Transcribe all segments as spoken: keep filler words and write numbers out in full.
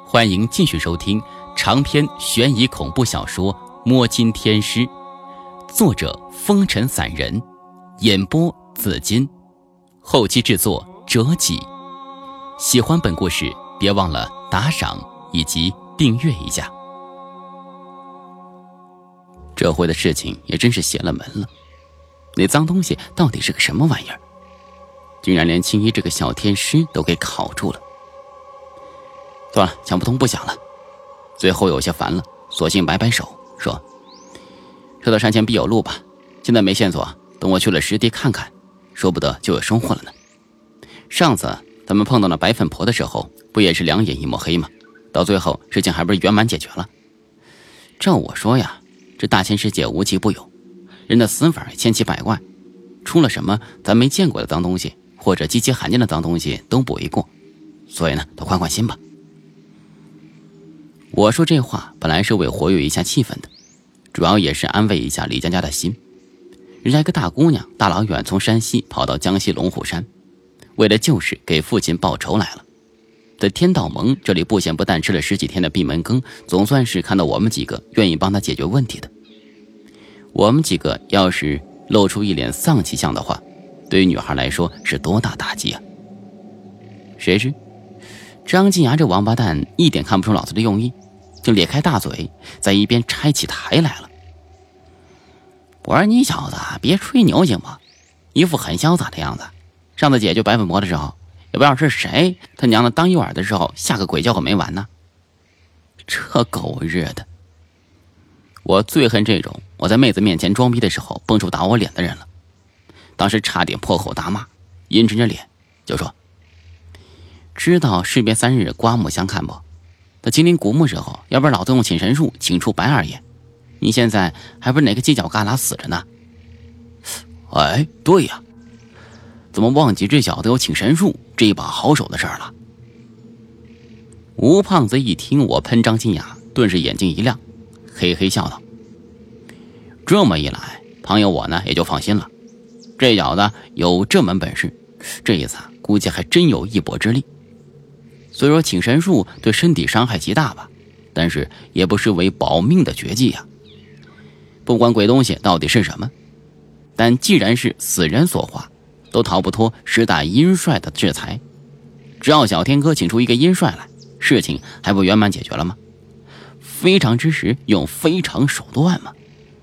欢迎继续收听长篇悬疑恐怖小说《摸金天师》，作者风尘散人，演播紫金，后期制作折戟。喜欢本故事别忘了打赏以及订阅一下。这回的事情也真是邪了门了，那脏东西到底是个什么玩意儿？居然连青衣这个小天师都给烤住了。算了，想不通不想了。最后有些烦了，索性摆摆手说：车到山前必有路吧，现在没线索，等我去了实地看看，说不得就有收获了呢。上次咱们碰到了白粉婆的时候，不也是两眼一抹黑吗？到最后事情还不是圆满解决了。照我说呀，这大千世界无奇不有，人的死法千奇百怪，出了什么咱没见过的脏东西或者极其罕见的脏东西都不为过，所以呢都宽宽心吧。我说这话本来是为活跃一下气氛的，主要也是安慰一下李佳佳的心。人家一个大姑娘大老远从山西跑到江西龙虎山，为了救事给父亲报仇来了。在天道盟这里布线不但吃了十几天的闭门羹，总算是看到我们几个愿意帮他解决问题的。我们几个要是露出一脸丧气相的话，对于女孩来说是多大打击啊！谁知张金牙这王八蛋一点看不出老子的用意，就咧开大嘴在一边拆起台来了。我说你小子别吹牛行吗？一副很潇洒的样子。上次解决白粉魔的时候，也不知道是谁他娘的当一晚的时候下个鬼叫可没完呢。这狗日的！我最恨这种我在妹子面前装逼的时候蹦出打我脸的人了。当时差点破口大骂，阴沉着脸就说：知道士别三日刮目相看不？在金陵古墓时候，要不然老子用请神术请出白二爷，你现在还不是哪个犄角旮旯死着呢？哎，对呀，怎么忘记这小子有请神术这一把好手的事儿了？吴胖子一听我喷张金牙，顿时眼睛一亮，嘿嘿笑道：这么一来，朋友我呢也就放心了，这小子有这门本事，这一次估计还真有一搏之力。虽说请神术对身体伤害极大吧，但是也不失为保命的绝技啊。不管鬼东西到底是什么，但既然是死人所化，都逃不脱十大阴帅的制裁。只要小天哥请出一个阴帅来，事情还不圆满解决了吗？非常之时用非常手段吗？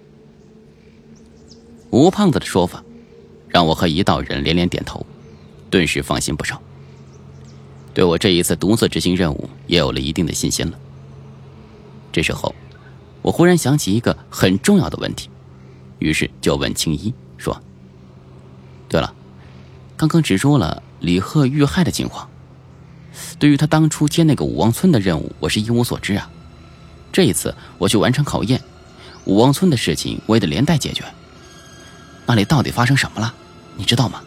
吴胖子的说法让我和一道人连连点头，顿时放心不少，对我这一次独自执行任务也有了一定的信心了。这时候我忽然想起一个很重要的问题，于是就问青衣说：对了，刚刚只说了李贺遇害的情况，对于他当初接那个武王村的任务我是一无所知啊。这一次我去完成考验，武王村的事情我也得连带解决，那里到底发生什么了你知道吗？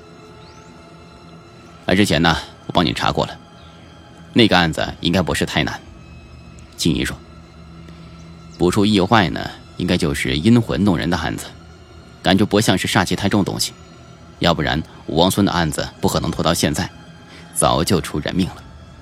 来之前呢我帮你查过了，那个案子应该不是太难。青衣说：不出意外呢，应该就是阴魂弄人的案子，感觉不像是煞气太重东西，要不然武王村的案子不可能拖到现在，早就出人命了。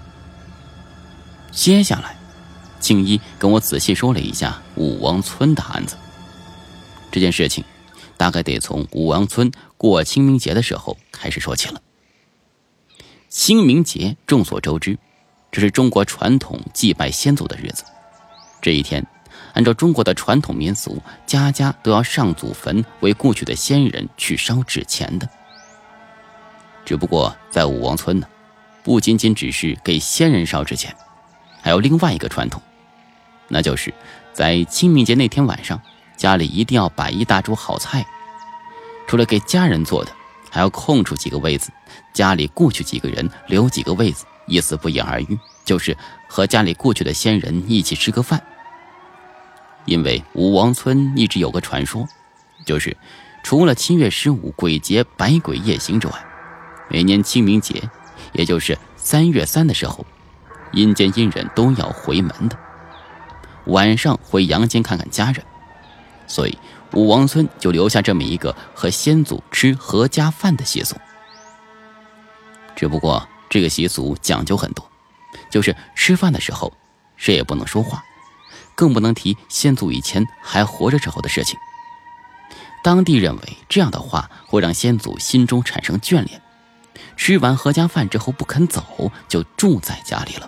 接下来青衣跟我仔细说了一下武王村的案子。这件事情大概得从武王村过清明节的时候开始说起了。清明节众所周知，这是中国传统祭拜先祖的日子。这一天按照中国的传统民俗，家家都要上祖坟为故去的先人去烧纸钱的。只不过在武王村呢，不仅仅只是给先人烧纸钱，还有另外一个传统，那就是在清明节那天晚上，家里一定要摆一大桌好菜，除了给家人做的，还要空出几个位子，家里过去几个人留几个位子，意思不言而喻，就是和家里过去的先人一起吃个饭。因为武王村一直有个传说，就是除了七月十五鬼节百鬼夜行之外，每年清明节，也就是三月三的时候，阴间阴人都要回门的，晚上回阳间看看家人。所以武王村就留下这么一个和先祖吃合家饭的习俗。只不过这个习俗讲究很多， 就是吃饭的时候谁也不能说话，更不能提先祖以前还活着时候的事情。当地认为这样的话会让先祖心中产生眷恋，吃完合家饭之后不肯走，就住在家里了。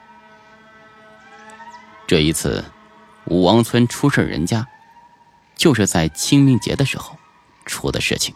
这一次武王村出事人家，就是在清明节的时候出的事情。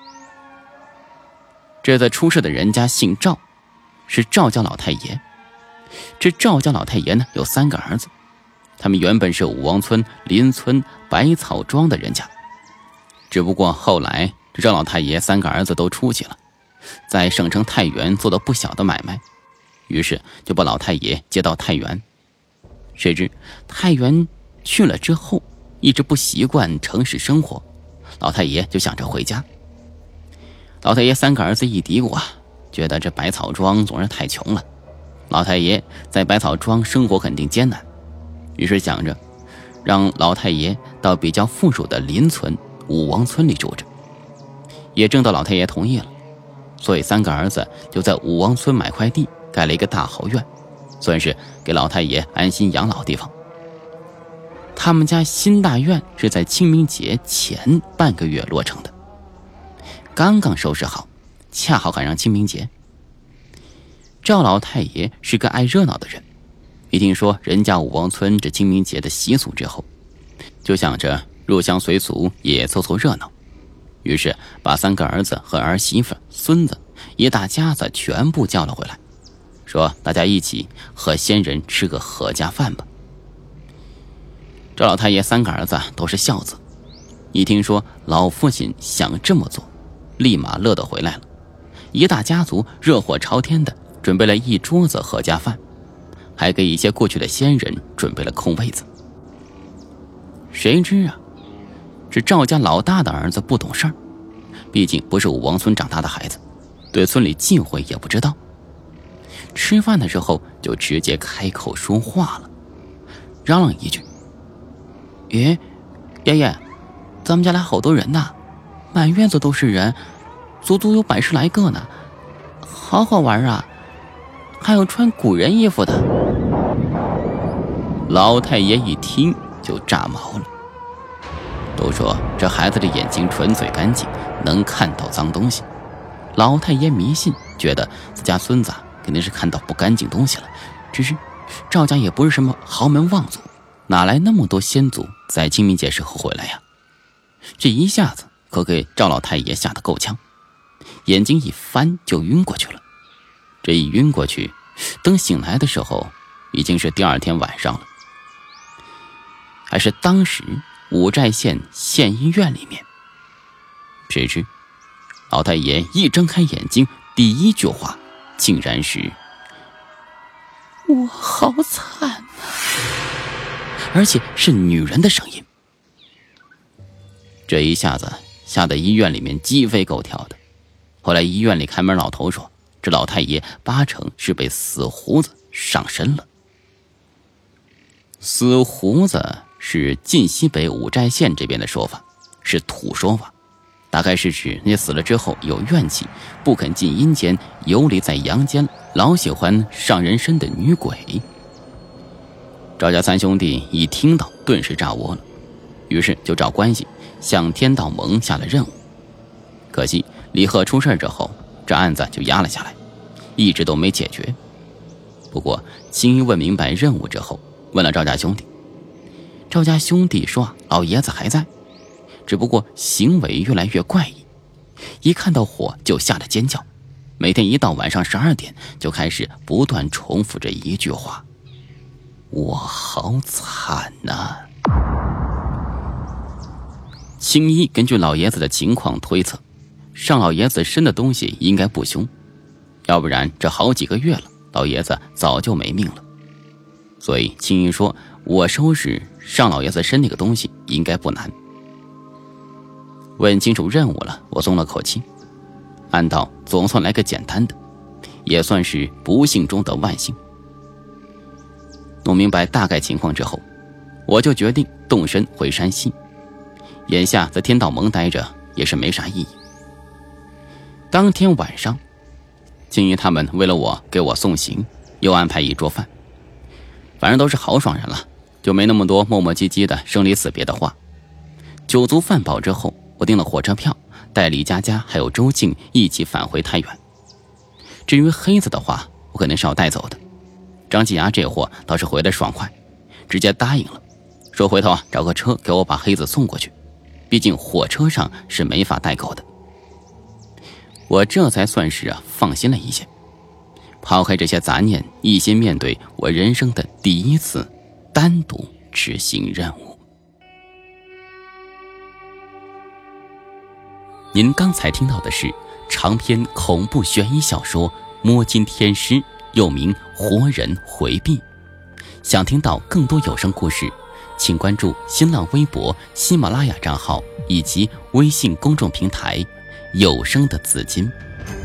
这次出事的人家姓赵，是赵家老太爷。这赵家老太爷呢有三个儿子，他们原本是武王村邻村百草庄的人家，只不过后来这赵老太爷三个儿子都出去了，在省城太原做了不小的买卖，于是就把老太爷接到太原。谁知太原去了之后，一直不习惯城市生活，老太爷就想着回家。老太爷三个儿子一嘀咕啊，觉得这百草庄总是太穷了，老太爷在百草庄生活肯定艰难，于是想着让老太爷到比较富庶的邻村武王村里住着，也征得老太爷同意了。所以三个儿子就在武王村买块地，盖了一个大豪院，算是给老太爷安心养老地方。他们家新大院是在清明节前半个月落成的，刚刚收拾好，恰好赶上清明节。赵老太爷是个爱热闹的人，一听说人家武王村这清明节的习俗之后，就想着入乡随俗也凑凑热闹，于是把三个儿子和儿媳妇、孙子一大家子全部叫了回来，说大家一起和先人吃个合家饭吧。赵老太爷三个儿子都是孝子，一听说老父亲想这么做，立马乐得回来了，一大家族热火朝天的准备了一桌子合家饭，还给一些过去的先人准备了空位子。谁知啊，这赵家老大的儿子不懂事儿，毕竟不是武王村长大的孩子，对村里忌讳也不知道，吃饭的时候就直接开口说话了，嚷嚷一句：爷爷爷，咱们家来好多人呐，满院子都是人，足足有百十来个呢，好好玩啊，还有穿古人衣服的。老太爷一听就炸毛了，都说这孩子的眼睛纯粹干净，能看到脏东西。老太爷迷信，觉得自家孙子肯定是看到不干净东西了，只是赵家也不是什么豪门望族，哪来那么多先祖在清明节时候回来呀？这一下子可给赵老太爷吓得够呛，眼睛一翻就晕过去了。这一晕过去，等醒来的时候已经是第二天晚上了，还是当时五寨县县医院里面。谁知老太爷一睁开眼睛，第一句话竟然是：我好惨啊，而且是女人的声音。这一下子吓得医院里面鸡飞狗跳的。后来医院里看门老头说，这老太爷八成是被死胡子上身了。死胡子是晋西北五寨县这边的说法，是土说法，大概是指那死了之后有怨气，不肯进阴间，游离在阳间，老喜欢上人身的女鬼。赵家三兄弟一听到顿时炸窝了，于是就找关系向天道盟下了任务。可惜李贺出事之后，这案子就压了下来，一直都没解决。不过青衣问明白任务之后，问了赵家兄弟，赵家兄弟说老爷子还在，只不过行为越来越怪异，一看到火就吓得尖叫，每天一到晚上十二点就开始不断重复着一句话：我好惨啊。青衣根据老爷子的情况推测，上老爷子身的东西应该不凶，要不然这好几个月了，老爷子早就没命了。所以青衣说，我收拾上老爷子身那个东西应该不难。问清楚任务了，我松了口气，暗道总算来个简单的，也算是不幸中的万幸。弄明白大概情况之后，我就决定动身回山西。眼下在天道盟待着也是没啥意义。当天晚上，青衣他们为了我给我送行， 又安排一桌饭。反正都是豪爽人了，就没那么多磨磨唧唧的生离死别的话。酒足饭饱之后，我订了火车票，带李佳佳还有周静一起返回太原。至于黑子的话，我肯定是要带走的。张继牙这货倒是回得爽快，直接答应了，说回头啊找个车给我把黑子送过去，毕竟火车上是没法带狗的。我这才算是啊放心了一些，抛开这些杂念，一心面对我人生的第一次单独执行任务。您刚才听到的是长篇恐怖悬疑小说《摸金天师》，又名《活人回避》。想听到更多有声故事，请关注新浪微博、喜马拉雅账号以及微信公众平台有声的紫金。